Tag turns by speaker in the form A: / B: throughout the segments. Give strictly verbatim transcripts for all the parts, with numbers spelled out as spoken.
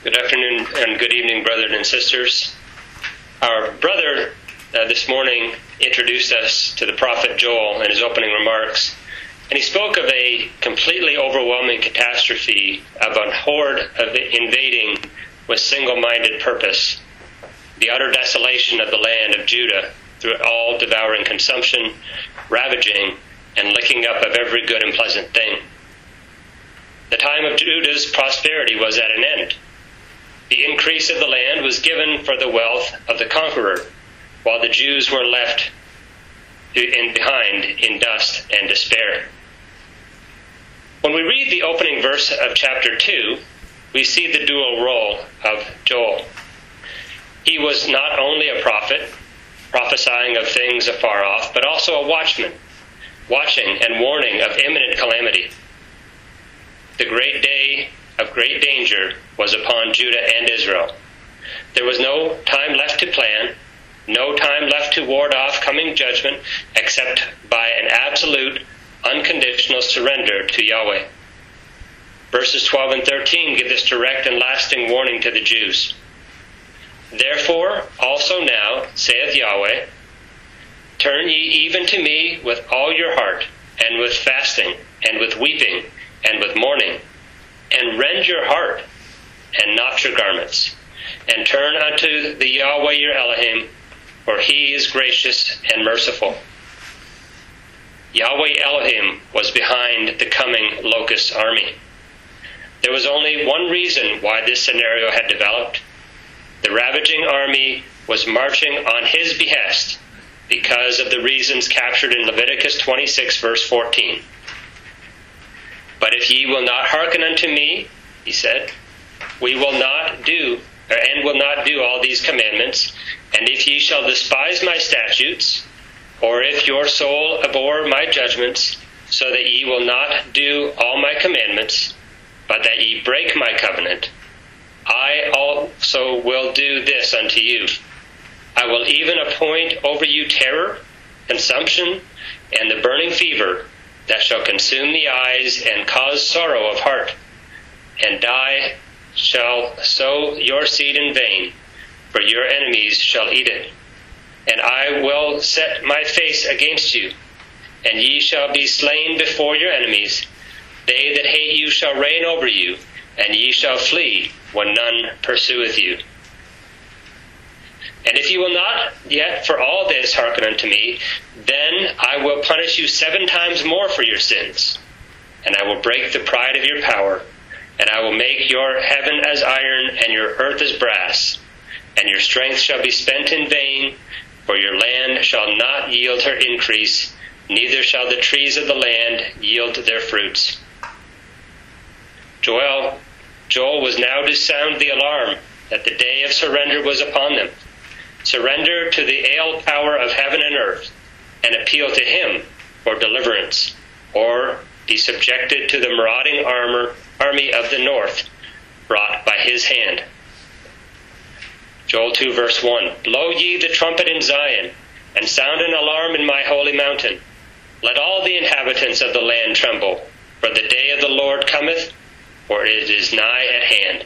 A: Good afternoon and good evening, brothers and sisters. Our brother uh, this morning introduced us to the prophet Joel in his opening remarks, and he spoke of a completely overwhelming catastrophe of a horde of invading with single-minded purpose, the utter desolation of the land of Judah through all devouring consumption, ravaging, and licking up of every good and pleasant thing. The time of Judah's prosperity was at an end. The increase of the land was given for the wealth of the conqueror, while the Jews were left in behind in dust and despair. When we read the opening verse of chapter two, we see the dual role of Joel. He was not only a prophet, prophesying of things afar off, but also a watchman, watching and warning of imminent calamity. The great day of great danger was upon Judah and Israel. There was no time left to plan, no time left to ward off coming judgment, except by an absolute, unconditional surrender to Yahweh. Verses twelve and thirteen give this direct and lasting warning to the Jews. Therefore, also now, saith Yahweh, turn ye even to me with all your heart, and with fasting, and with weeping, and with mourning, and rend your heart, and not your garments, and turn unto the Yahweh your Elohim, for he is gracious and merciful. Yahweh Elohim was behind the coming locust army. There was only one reason why this scenario had developed. The ravaging army was marching on his behest because of the reasons captured in Leviticus twenty-six, verse fourteen. But if ye will not hearken unto me, he said, we will not do, and will not do all these commandments, and if ye shall despise my statutes, or if your soul abhor my judgments, so that ye will not do all my commandments, but that ye break my covenant, I also will do this unto you. I will even appoint over you terror, consumption, and the burning fever, that shall consume the eyes and cause sorrow of heart, and die shall sow your seed in vain, for your enemies shall eat it. And I will set my face against you, and ye shall be slain before your enemies. They that hate you shall reign over you, and ye shall flee when none pursueth you. And if you will not yet for all this hearken unto me, then I will punish you seven times more for your sins. And I will break the pride of your power, and I will make your heaven as iron and your earth as brass. And your strength shall be spent in vain, for your land shall not yield her increase, neither shall the trees of the land yield their fruits. Joel, Joel was now to sound the alarm that the day of surrender was upon them. Surrender to the ale power of heaven and earth, and appeal to him for deliverance, or be subjected to the marauding armor, army of the north, brought by his hand. Joel two, verse one, blow ye the trumpet in Zion, and sound an alarm in my holy mountain. Let all the inhabitants of the land tremble, for the day of the Lord cometh, for it is nigh at hand.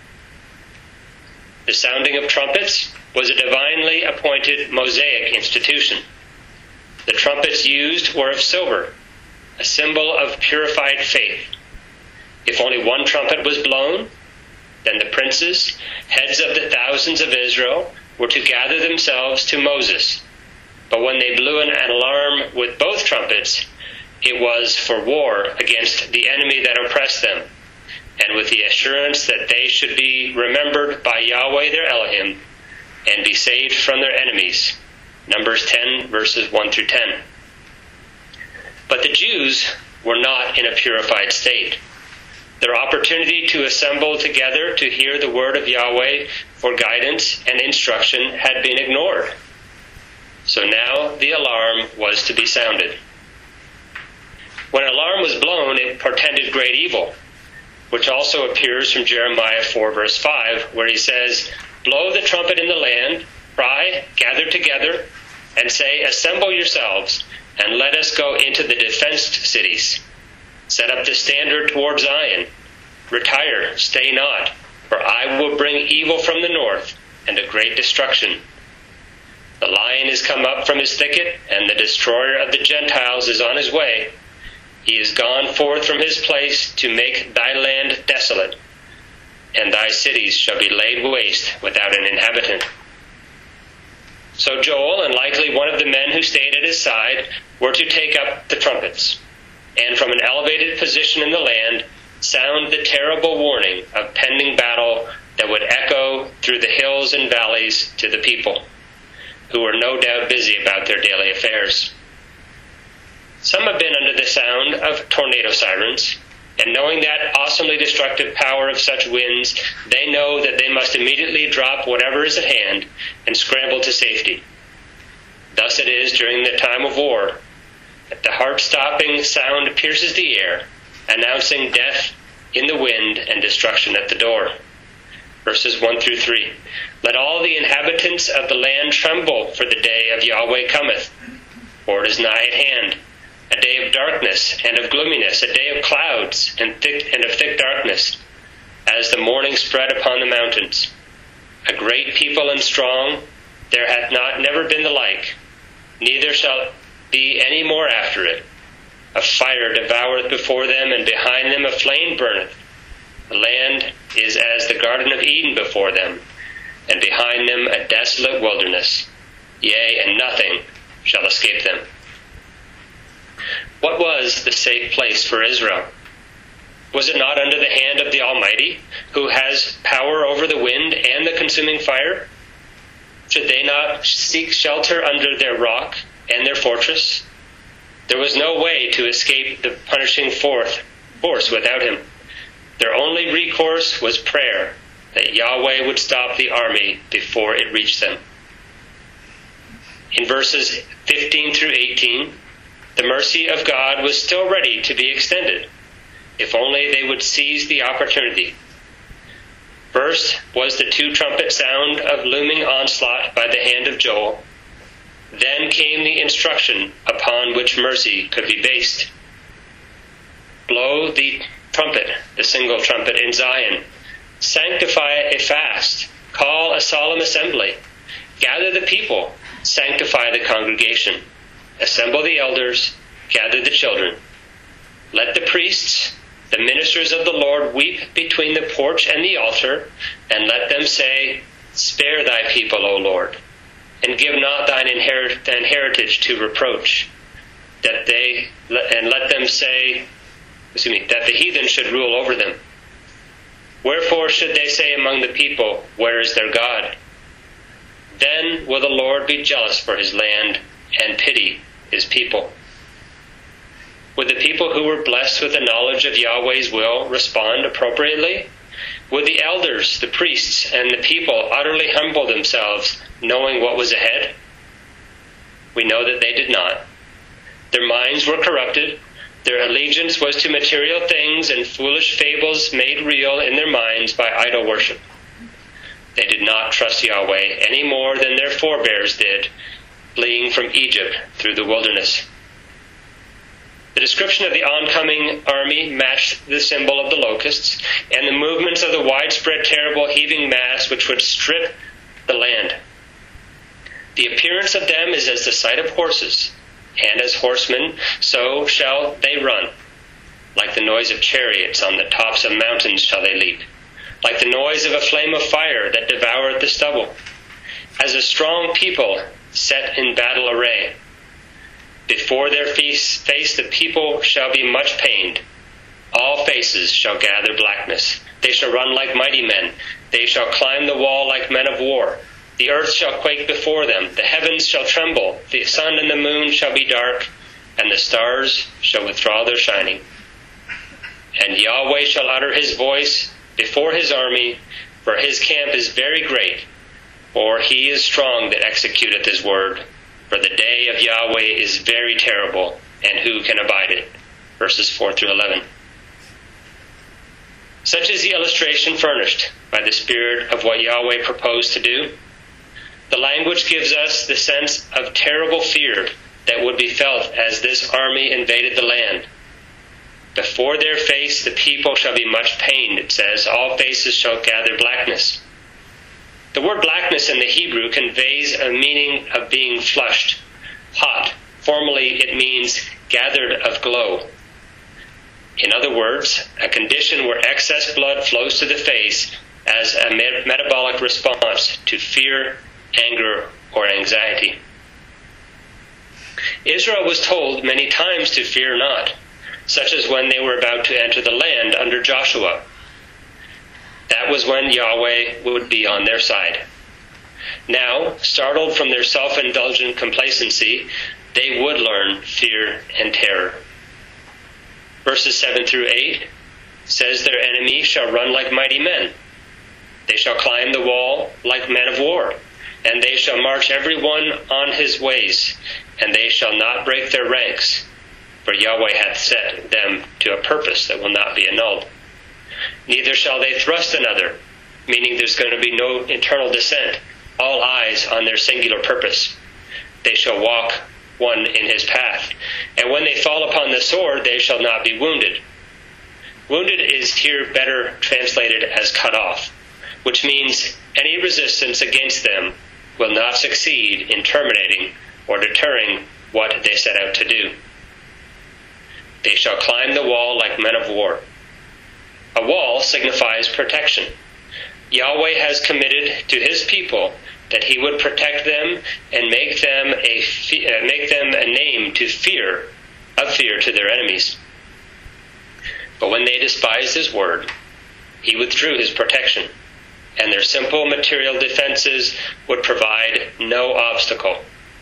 A: The sounding of trumpets was a divinely appointed Mosaic institution. The trumpets used were of silver, a symbol of purified faith. If only one trumpet was blown, then the princes, heads of the thousands of Israel, were to gather themselves to Moses. But when they blew an alarm with both trumpets, it was for war against the enemy that oppressed them, and with the assurance that they should be remembered by Yahweh their Elohim, and be saved from their enemies. Numbers ten, verses one through ten. But the Jews were not in a purified state. Their opportunity to assemble together to hear the word of Yahweh for guidance and instruction had been ignored. So now the alarm was to be sounded. When an alarm was blown, it portended great evil, which also appears from Jeremiah four, verse five, where he says, blow the trumpet in the land, cry, gather together, and say, assemble yourselves, and let us go into the defenced cities. Set up the standard toward Zion. Retire, stay not, For I will bring evil from the north, and a great destruction. The lion is come up from his thicket, and the destroyer of the Gentiles is on his way. He is gone forth from his place to make thy land desolate, and thy cities shall be laid waste without an inhabitant. So Joel, and likely one of the men who stayed at his side, were to take up the trumpets, and from an elevated position in the land, sound the terrible warning of pending battle that would echo through the hills and valleys to the people, who were no doubt busy about their daily affairs. Some have been under the sound of tornado sirens, and knowing that awesomely destructive power of such winds, they know that they must immediately drop whatever is at hand and scramble to safety. Thus it is during the time of war that the heart-stopping sound pierces the air, announcing death in the wind and destruction at the door. Verses one through three. Let all the inhabitants of the land tremble, for the day of Yahweh cometh, for it is nigh at hand, a day of darkness and of gloominess, a day of clouds and thick and of thick darkness, as the morning spread upon the mountains. A great people and strong, there hath not never been the like, neither shall be any more after it. A fire devoureth before them, and behind them a flame burneth. The land is as the Garden of Eden before them, and behind them a desolate wilderness. Yea, and nothing shall escape them. What was the safe place for Israel? Was it not under the hand of the Almighty, who has power over the wind and the consuming fire? Should they not seek shelter under their rock and their fortress? There was no way to escape the punishing force without him. Their only recourse was prayer, that Yahweh would stop the army before it reached them. In verses fifteen through eighteen, the mercy of God was still ready to be extended, if only they would seize the opportunity. First was the two-trumpet sound of looming onslaught by the hand of Joel. Then came the instruction upon which mercy could be based. Blow the trumpet, the single trumpet in Zion. Sanctify a fast. Call a solemn assembly. Gather the people. Sanctify the congregation. Assemble the elders. Gather the children. Let the priests, the ministers of the Lord, weep between the porch and the altar, and let them say, Spare thy people, O Lord, and give not thine inherit, thine heritage to reproach, that they and let them say, excuse me, that the heathen should rule over them. Wherefore should they say among the people, Where is their God? Then will the Lord be jealous for his land and pity his people. Would the people who were blessed with the knowledge of Yahweh's will respond appropriately? Would the elders, the priests, and the people utterly humble themselves, knowing what was ahead? We know that they did not. Their minds were corrupted. Their allegiance was to material things and foolish fables made real in their minds by idol worship. They did not trust Yahweh any more than their forebears did, fleeing from Egypt through the wilderness. The description of the oncoming army matched the symbol of the locusts and the movements of the widespread, terrible, heaving mass which would strip the land. The appearance of them is as the sight of horses, and as horsemen, so shall they run. Like the noise of chariots on the tops of mountains shall they leap. Like the noise of a flame of fire that devoureth the stubble. As a strong people set in battle array. Before their face, face the people shall be much pained. All faces shall gather blackness. They shall run like mighty men. They shall climb the wall like men of war. The earth shall quake before them. The heavens shall tremble. The sun and the moon shall be dark, and the stars shall withdraw their shining. And Yahweh shall utter his voice before his army, for his camp is very great, for he is strong that executeth his word. For the day of Yahweh is very terrible, and who can abide it? Verses four through eleven. Such is the illustration furnished by the Spirit of what Yahweh proposed to do. The language gives us the sense of terrible fear that would be felt as this army invaded the land. Before their face the people shall be much pained, it says. All faces shall gather blackness. The word blackness in the Hebrew conveys a meaning of being flushed, hot. Formally, it means gathered of glow. In other words, a condition where excess blood flows to the face as a met- metabolic response to fear, anger, or anxiety. Israel was told many times to fear not, such as when they were about to enter the land under Joshua. That was when Yahweh would be on their side. Now, startled from their self-indulgent complacency, they would learn fear and terror. Verses seven through eight says, their enemy shall run like mighty men. They shall climb the wall like men of war, and they shall march every one on his ways, and they shall not break their ranks, for Yahweh hath set them to a purpose that will not be annulled. Neither shall they thrust another, meaning there's going to be no internal dissent, all eyes on their singular purpose. They shall walk one in his path, and when they fall upon the sword, they shall not be wounded. Wounded is here better translated as cut off, which means any resistance against them will not succeed in terminating or deterring what they set out to do. They shall climb the wall like men of war. A wall signifies protection. Yahweh has committed to his people that he would protect them and make them a uh, make them a name to fear, of fear to their enemies. But when they despised his word, he withdrew his protection, and their simple material defenses would provide no obstacle.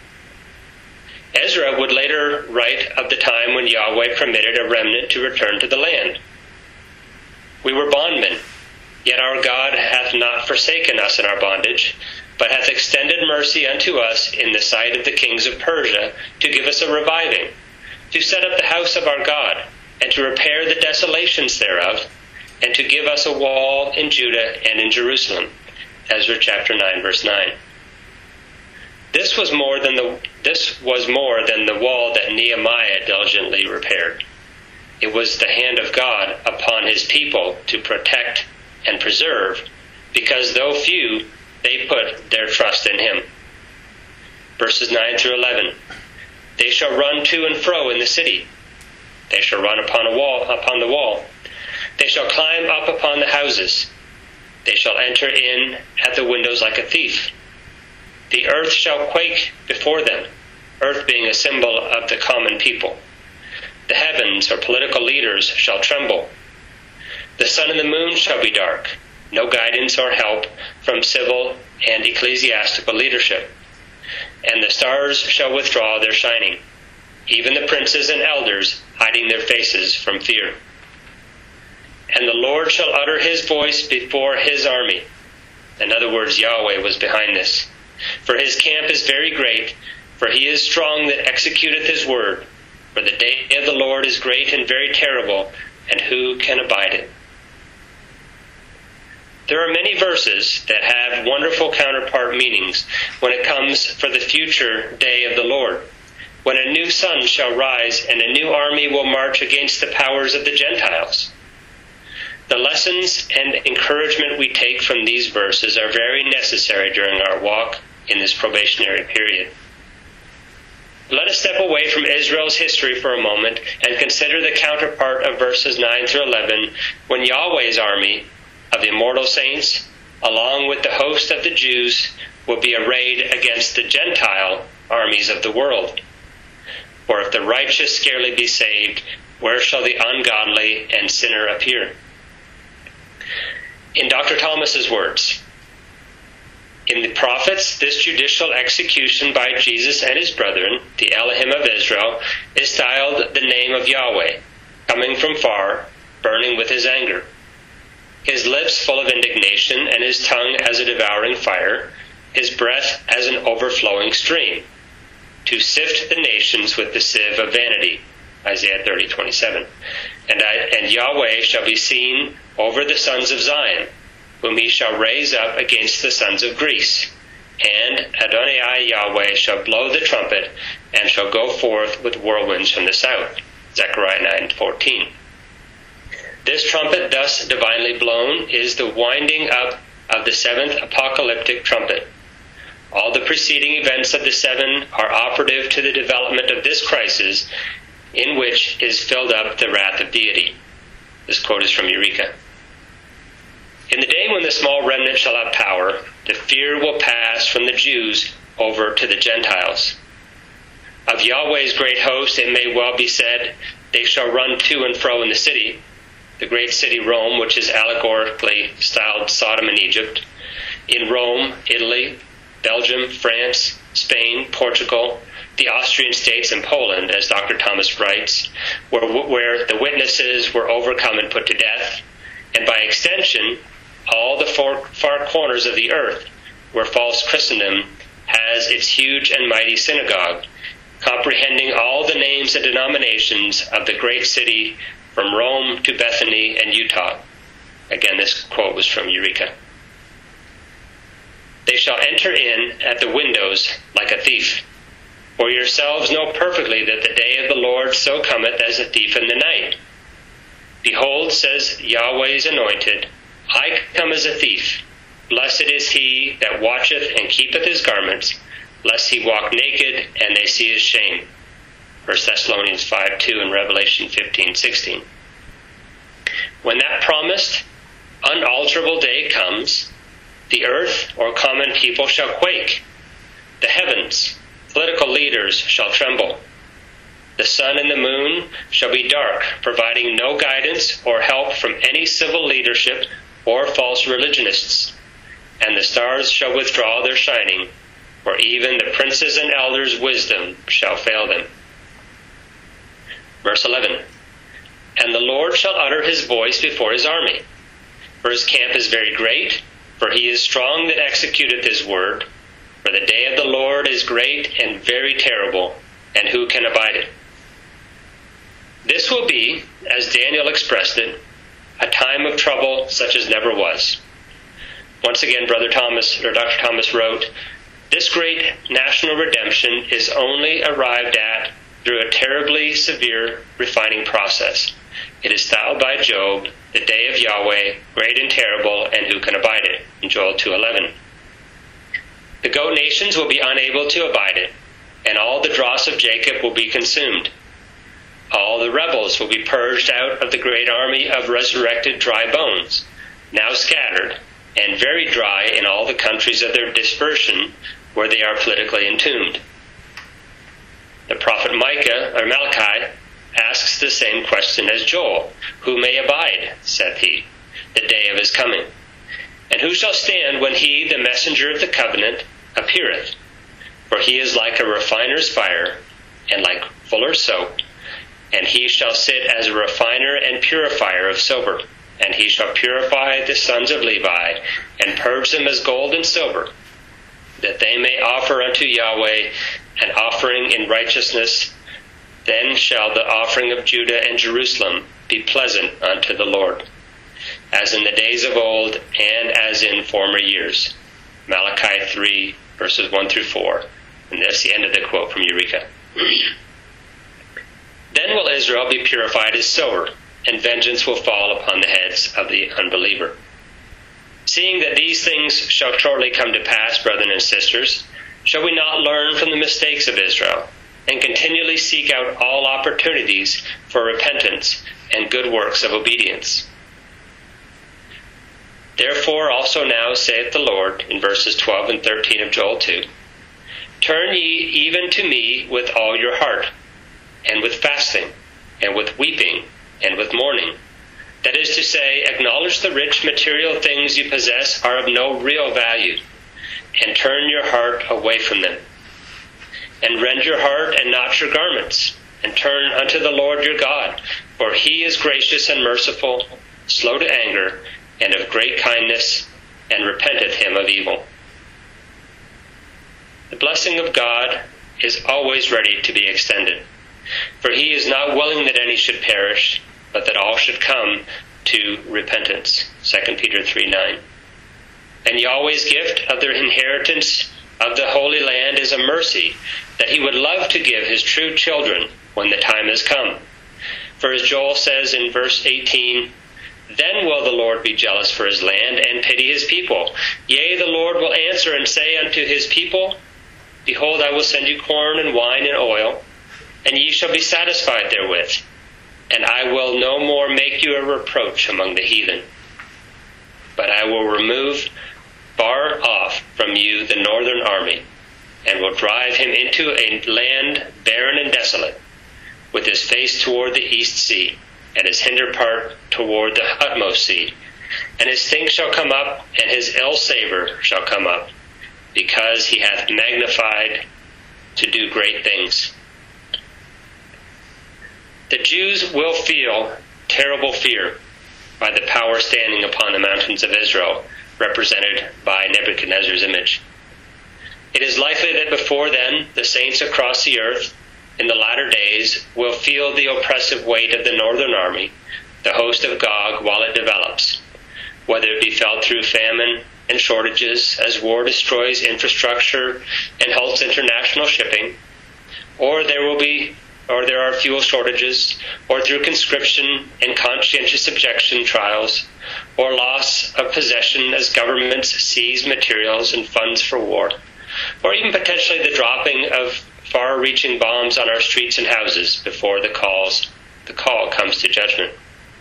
A: Ezra would later write of the time when Yahweh permitted a remnant to return to the land. We were bondmen, yet our God hath not forsaken us in our bondage, but hath extended mercy unto us in the sight of the kings of Persia, to give us a reviving, to set up the house of our God, and to repair the desolations thereof, and to give us a wall in Judah and in Jerusalem. Ezra chapter nine, verse nine. This was more than the this was more than the wall that Nehemiah diligently repaired. It was the hand of God upon his people to protect and preserve, because though few, they put their trust in him. Verses nine through eleven. They shall run to and fro in the city. They shall run upon a wall upon the wall. They shall climb up upon the houses. They shall enter in at the windows like a thief. The earth shall quake before them, earth being a symbol of the common people. The heavens, or political leaders, shall tremble. The sun and the moon shall be dark, no guidance or help from civil and ecclesiastical leadership. And the stars shall withdraw their shining, even the princes and elders hiding their faces from fear. And the Lord shall utter his voice before his army. In other words, Yahweh was behind this. For his camp is very great, for he is strong that executeth his word. For the day of the Lord is great and very terrible, and who can abide it? There are many verses that have wonderful counterpart meanings when it comes for the future day of the Lord, when a new sun shall rise and a new army will march against the powers of the Gentiles. The lessons and encouragement we take from these verses are very necessary during our walk in this probationary period. Let us step away from Israel's history for a moment and consider the counterpart of verses nine through eleven, when Yahweh's army of immortal saints, along with the host of the Jews, will be arrayed against the Gentile armies of the world. For if the righteous scarcely be saved, where shall the ungodly and sinner appear? In Doctor Thomas's words, in the prophets, this judicial execution by Jesus and his brethren, the Elohim of Israel, is styled the name of Yahweh, coming from far, burning with his anger. His lips full of indignation, and his tongue as a devouring fire, his breath as an overflowing stream, to sift the nations with the sieve of vanity. Isaiah thirty twenty-seven. And, I, and Yahweh shall be seen over the sons of Zion, whom he shall raise up against the sons of Greece. And Adonai Yahweh shall blow the trumpet, and shall go forth with whirlwinds from the south. Zechariah nine fourteen. This trumpet thus divinely blown is the winding up of the seventh apocalyptic trumpet. All the preceding events of the seven are operative to the development of this crisis, in which is filled up the wrath of deity. This quote is from Eureka. In the day when the small remnant shall have power, the fear will pass from the Jews over to the Gentiles. Of Yahweh's great host it may well be said, they shall run to and fro in the city, the great city Rome, which is allegorically styled Sodom and Egypt. In Rome, Italy, Belgium, France, Spain, Portugal, the Austrian states, and Poland, as Doctor Thomas writes, where, where the witnesses were overcome and put to death, and by extension, all the four, far corners of the earth where false Christendom has its huge and mighty synagogue, comprehending all the names and denominations of the great city from Rome to Bethany and Utah. Again, this quote was from Eureka. They shall enter in at the windows like a thief. For yourselves know perfectly that the day of the Lord so cometh as a thief in the night. Behold, says Yahweh's anointed, I come as a thief. Blessed is he that watcheth and keepeth his garments, lest he walk naked and they see his shame. First Thessalonians five two and Revelation fifteen sixteen. When that promised, unalterable day comes, the earth or common people shall quake. The heavens, political leaders shall tremble. The sun and the moon shall be dark, providing no guidance or help from any civil leadership or false religionists. And the stars shall withdraw their shining, for even the princes and elders' wisdom shall fail them. Verse eleven. And the Lord shall utter his voice before his army. For his camp is very great, for he is strong that executeth his word. For the day of the Lord is great and very terrible, and who can abide it? This will be, as Daniel expressed it, a time of trouble such as never was. Once again, Brother Thomas, or Doctor Thomas wrote, this great national redemption is only arrived at through a terribly severe refining process. It is styled by Job, the day of Yahweh, great and terrible, and who can abide it? In Joel two eleven. The goat nations will be unable to abide it, and all the dross of Jacob will be consumed. All the rebels will be purged out of the great army of resurrected dry bones, now scattered, and very dry in all the countries of their dispersion, where they are politically entombed. The prophet Micah, or Malachi, asks the same question as Joel. Who may abide, saith he, the day of his coming? And who shall stand when he, the messenger of the covenant, appeareth? For he is like a refiner's fire, and like fuller's soap, and he shall sit as a refiner and purifier of silver. And he shall purify the sons of Levi, and purge them as gold and silver, that they may offer unto Yahweh an offering in righteousness. Then shall the offering of Judah and Jerusalem be pleasant unto the Lord, as in the days of old and as in former years. Malachi three, verses one through four. And that's the end of the quote from Eureka. Then will Israel be purified as silver, and vengeance will fall upon the heads of the unbeliever. Seeing that these things shall shortly come to pass, brethren and sisters, shall we not learn from the mistakes of Israel, and continually seek out all opportunities for repentance and good works of obedience? Therefore also now saith the Lord, in verses twelve and thirteen of Joel two, turn ye even to me with all your heart, and with fasting, and with weeping, and with mourning. That is to say, acknowledge the rich material things you possess are of no real value, and turn your heart away from them. And rend your heart and not your garments, and turn unto the Lord your God, for he is gracious and merciful, slow to anger, and of great kindness, and repenteth him of evil. The blessing of God is always ready to be extended, for he is not willing that any should perish, but that all should come to repentance. Second Peter three nine. And Yahweh's gift of their inheritance of the Holy Land is a mercy that he would love to give his true children when the time has come. For as Joel says in verse eighteen, Then will the Lord be jealous for his land and pity his people. Yea, the Lord will answer and say unto his people, Behold, I will send you corn and wine and oil, and ye shall be satisfied therewith. And I will no more make you a reproach among the heathen. But I will remove far off from you the northern army, and will drive him into a land barren and desolate, with his face toward the east sea, and his hinder part toward the utmost sea. And his stink shall come up, and his ill savour shall come up, because he hath magnified to do great things. The Jews will feel terrible fear by the power standing upon the mountains of Israel, represented by Nebuchadnezzar's image. It is likely that before then, the saints across the earth in the latter days will feel the oppressive weight of the northern army, the host of Gog, while it develops, whether it be felt through famine and shortages as war destroys infrastructure and halts international shipping, or there will be or there are fuel shortages, or through conscription and conscientious objection trials, or loss of possession as governments seize materials and funds for war, or even potentially the dropping of far-reaching bombs on our streets and houses before the calls the call comes to judgment.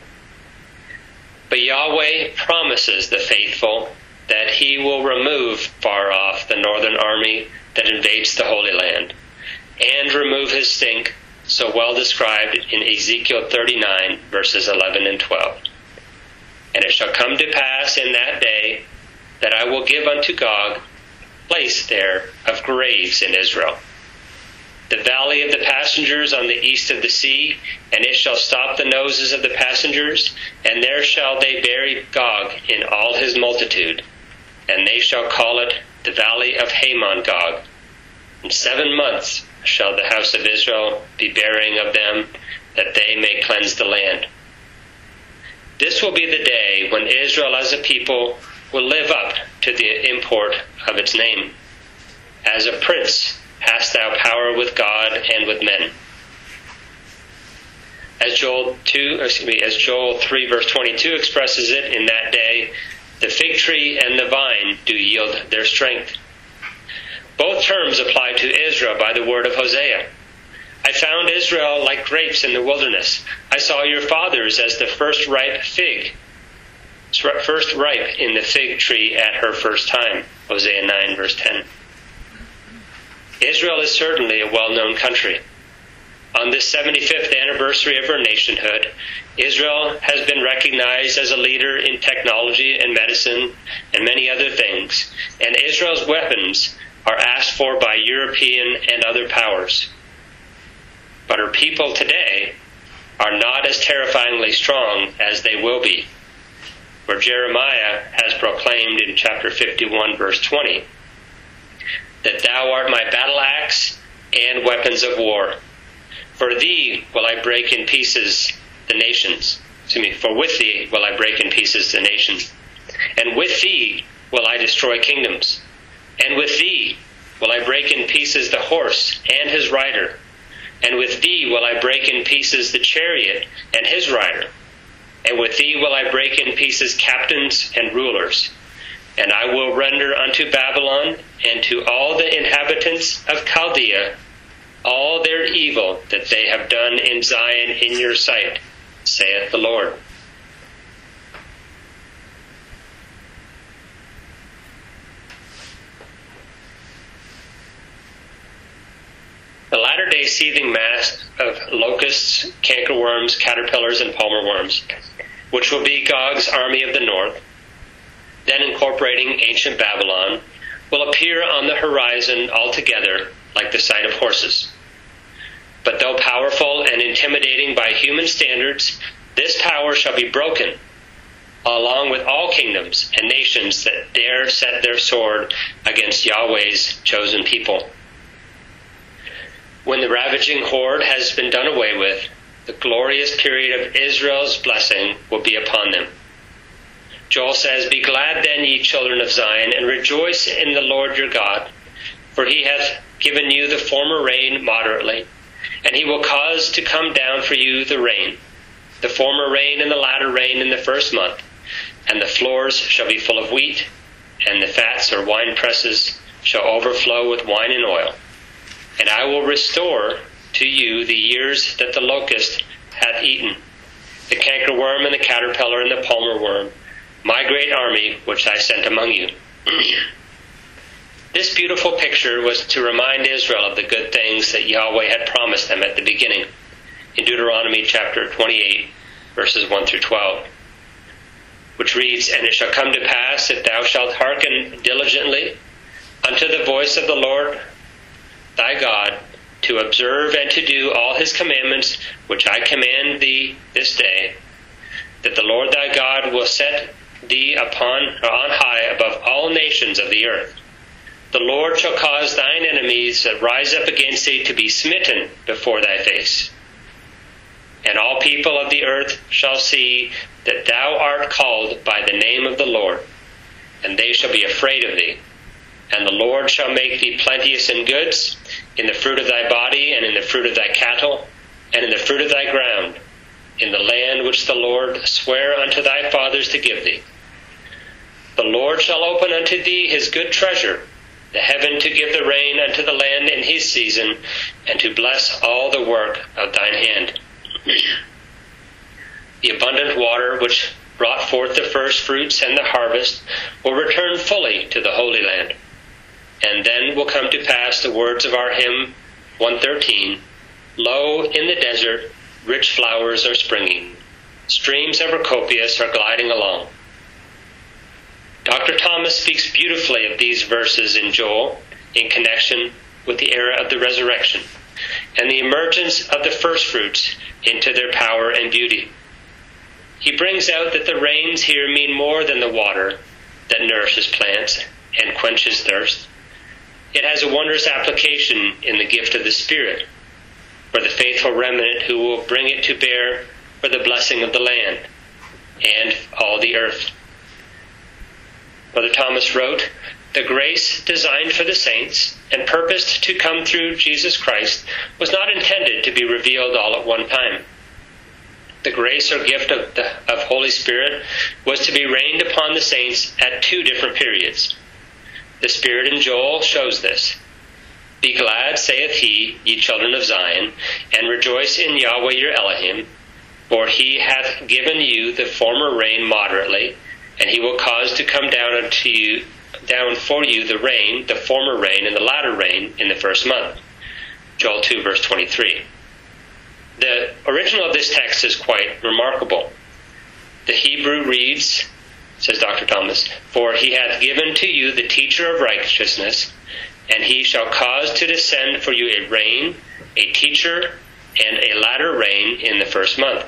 A: But Yahweh promises the faithful that he will remove far off the northern army that invades the Holy Land, and remove his stink, so well described in Ezekiel thirty-nine, verses eleven and twelve. And it shall come to pass in that day that I will give unto Gog place there of graves in Israel, the valley of the passengers on the east of the sea, and it shall stop the noses of the passengers, and there shall they bury Gog in all his multitude, and they shall call it the valley of Hamon Gog. In seven months shall the house of Israel be burying of them, that they may cleanse the land. This will be the day when Israel as a people will live up to the import of its name. As a prince hast thou power with God and with men. As Joel two, excuse me, as Joel three verse twenty-two expresses it, in that day the fig tree and the vine do yield their strength. Both terms apply to Israel by the word of Hosea. I found Israel like grapes in the wilderness. I saw your fathers as the first ripe fig, first ripe in the fig tree at her first time. Hosea nine verse ten. Israel is certainly a well-known country. On this seventy-fifth anniversary of her nationhood, Israel has been recognized as a leader in technology and medicine and many other things, and Israel's weapons are asked for by European and other powers. But her people today are not as terrifyingly strong as they will be, where Jeremiah has proclaimed in chapter fifty-one, verse twenty, that thou art my battle axe and weapons of war. For thee will I break in pieces the nations. Excuse me, for with thee will I break in pieces the nations. And with thee will I destroy kingdoms. And with thee will I break in pieces the horse and his rider. And with thee will I break in pieces the chariot and his rider. And with thee will I break in pieces captains and rulers. And I will render unto Babylon and to all the inhabitants of Chaldea all their evil that they have done in Zion in your sight, saith the Lord. The latter-day seething mass of locusts, cankerworms, caterpillars, and palmer worms, which will be Gog's army of the north, then incorporating ancient Babylon, will appear on the horizon altogether like the sight of horses. But though powerful and intimidating by human standards, this power shall be broken, along with all kingdoms and nations that dare set their sword against Yahweh's chosen people. When the ravaging horde has been done away with, the glorious period of Israel's blessing will be upon them. Joel says, Be glad then, ye children of Zion, and rejoice in the Lord your God, for he hath given you the former rain moderately, and he will cause to come down for you the rain, the former rain and the latter rain in the first month. And the floors shall be full of wheat, and the fats or wine presses shall overflow with wine and oil. And I will restore to you the years that the locust hath eaten, the cankerworm and the caterpillar and the palmer worm, my great army which I sent among you. This beautiful picture was to remind Israel of the good things that Yahweh had promised them at the beginning, in Deuteronomy chapter twenty-eight, verses one through twelve, which reads, And it shall come to pass, if thou shalt hearken diligently unto the voice of the Lord thy God, to observe and to do all his commandments which I command thee this day, that the Lord thy God will set thee upon or on high above all nations of the earth. The Lord shall cause thine enemies that rise up against thee to be smitten before thy face. And all people of the earth shall see that thou art called by the name of the Lord, and they shall be afraid of thee. And the Lord shall make thee plenteous in goods, in the fruit of thy body, and in the fruit of thy cattle, and in the fruit of thy ground, in the land which the Lord sware unto thy fathers to give thee. The Lord shall open unto thee his good treasure, the heaven to give the rain unto the land in his season, and to bless all the work of thine hand. The abundant water which brought forth the first fruits and the harvest will return fully to the Holy Land. And then will come to pass the words of our hymn one thirteen, Lo, in the desert, rich flowers are springing. Streams ever copious are gliding along. Doctor Thomas speaks beautifully of these verses in Joel in connection with the era of the resurrection and the emergence of the firstfruits into their power and beauty. He brings out that the rains here mean more than the water that nourishes plants and quenches thirst. It has a wondrous application in the gift of the Spirit for the faithful remnant who will bring it to bear for the blessing of the land and all the earth. Brother Thomas wrote, The grace designed for the saints and purposed to come through Jesus Christ was not intended to be revealed all at one time. The grace or gift of the of Holy Spirit was to be rained upon the saints at two different periods. The Spirit in Joel shows this. Be glad, saith he, ye children of Zion, and rejoice in Yahweh your Elohim, for he hath given you the former rain moderately, and he will cause to come down unto you, down for you the rain, the former rain, and the latter rain in the first month. Joel two, verse twenty-three. The original of this text is quite remarkable. The Hebrew reads, says Doctor Thomas, For he hath given to you the teacher of righteousness, and he shall cause to descend for you a rain, a teacher, and a latter rain in the first month.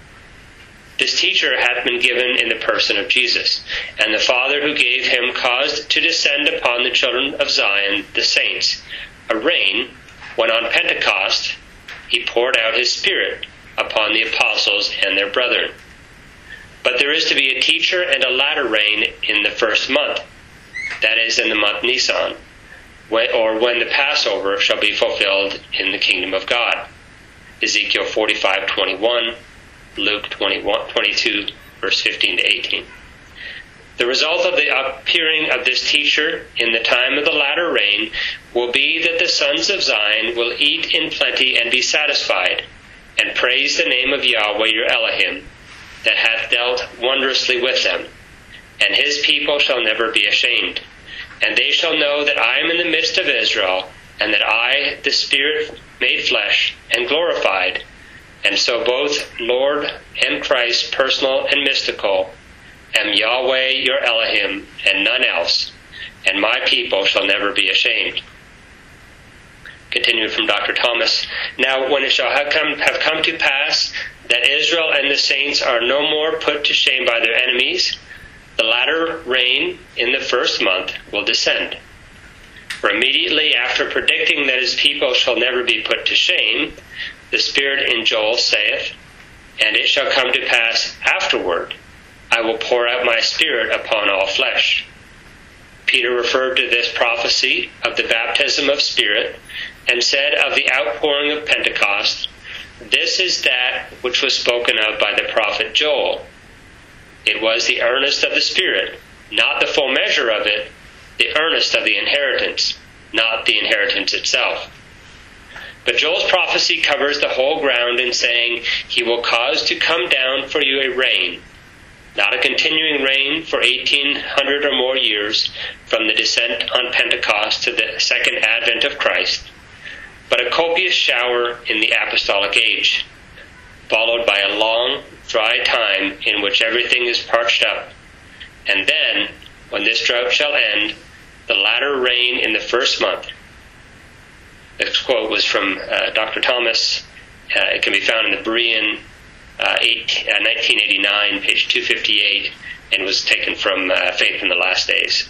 A: This teacher hath been given in the person of Jesus, and the Father who gave him caused to descend upon the children of Zion, the saints, a rain, when on Pentecost he poured out his Spirit upon the apostles and their brethren. But there is to be a teacher and a latter rain in the first month, that is, in the month Nisan, when, or when the Passover shall be fulfilled in the kingdom of God. Ezekiel forty-five twenty-one, Luke twenty-one, twenty-two, verse fifteen to eighteen. The result of the appearing of this teacher in the time of the latter rain will be that the sons of Zion will eat in plenty and be satisfied, and praise the name of Yahweh your Elohim, that hath dealt wondrously with them. And his people shall never be ashamed. And they shall know that I am in the midst of Israel, and that I, the Spirit made flesh and glorified, and so both Lord and Christ, personal and mystical, am Yahweh your Elohim, and none else, and my people shall never be ashamed. Continuing from Doctor Thomas, Now when it shall have come, have come to pass that Israel and the saints are no more put to shame by their enemies, the latter rain in the first month will descend. For immediately after predicting that his people shall never be put to shame, the Spirit in Joel saith, And it shall come to pass afterward, I will pour out my Spirit upon all flesh. Peter referred to this prophecy of the baptism of Spirit and said of the outpouring of Pentecost, This is that which was spoken of by the prophet Joel. It was the earnest of the Spirit, not the full measure of it, the earnest of the inheritance, not the inheritance itself. But Joel's prophecy covers the whole ground in saying, He will cause to come down for you a rain, not a continuing rain for eighteen hundred or more years from the descent on Pentecost to the second advent of Christ, but a copious shower in the apostolic age, followed by a long, dry time in which everything is parched up. And then, when this drought shall end, the latter rain in the first month. This quote was from uh, Doctor Thomas. Uh, it can be found in the Berean, uh, eight, uh, nineteen eighty-nine, page two fifty-eight, and was taken from uh, Faith in the Last Days.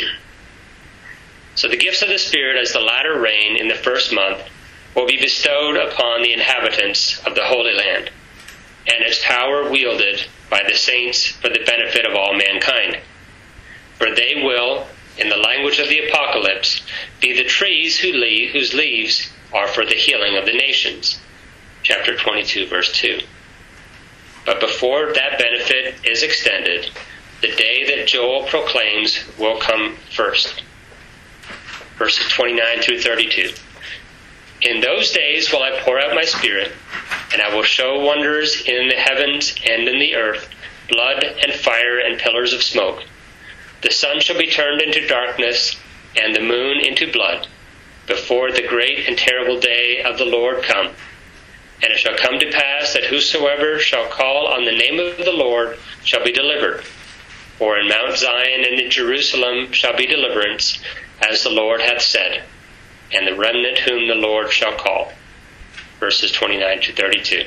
A: So the gifts of the Spirit as the latter rain in the first month will be bestowed upon the inhabitants of the Holy Land, and its power wielded by the saints for the benefit of all mankind. For they will, in the language of the Apocalypse, be the trees who leave, whose leaves are for the healing of the nations. Chapter twenty-two, verse two. But before that benefit is extended, the day that Joel proclaims will come first. Verses twenty-nine through thirty-two. In those days will I pour out my Spirit, and I will show wonders in the heavens and in the earth, blood and fire and pillars of smoke. The sun shall be turned into darkness, and the moon into blood, before the great and terrible day of the Lord come. And it shall come to pass that whosoever shall call on the name of the Lord shall be delivered. For in Mount Zion and in Jerusalem shall be deliverance, as the Lord hath said, and the remnant whom the Lord shall call. Verses twenty-nine to thirty-two.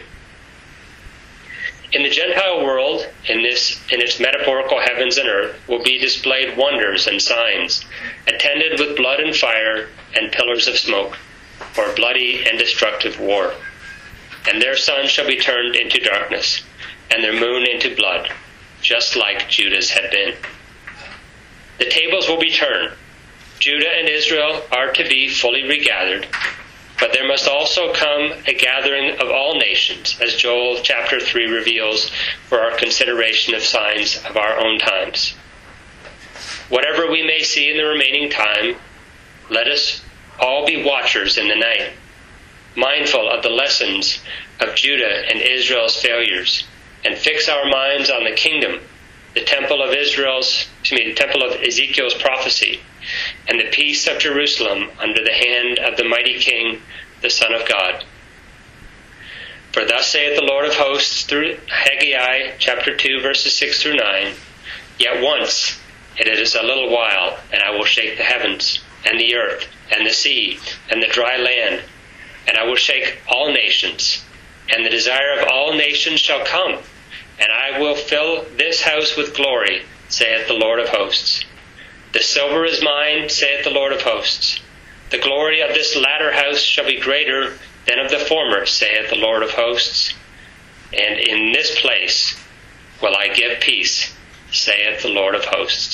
A: In the Gentile world, in this in its metaphorical heavens and earth, will be displayed wonders and signs, attended with blood and fire and pillars of smoke, for bloody and destructive war. And their sun shall be turned into darkness, and their moon into blood, just like Judah's had been. The tables will be turned. Judah and Israel are to be fully regathered, but there must also come a gathering of all nations, as Joel chapter three reveals for our consideration of signs of our own times. Whatever we may see in the remaining time, let us all be watchers in the night, mindful of the lessons of Judah and Israel's failures, and fix our minds on the kingdom, the temple of Israel's, excuse me, the temple of Ezekiel's prophecy, and the peace of Jerusalem under the hand of the mighty King, the Son of God. For thus saith the Lord of hosts through Haggai chapter two, verses six through nine, Yet once, and it is a little while, and I will shake the heavens, and the earth, and the sea, and the dry land, and I will shake all nations, and the desire of all nations shall come, and I will fill this house with glory, saith the Lord of hosts. The silver is mine, saith the Lord of hosts. The glory of this latter house shall be greater than of the former, saith the Lord of hosts. And in this place will I give peace, saith the Lord of hosts.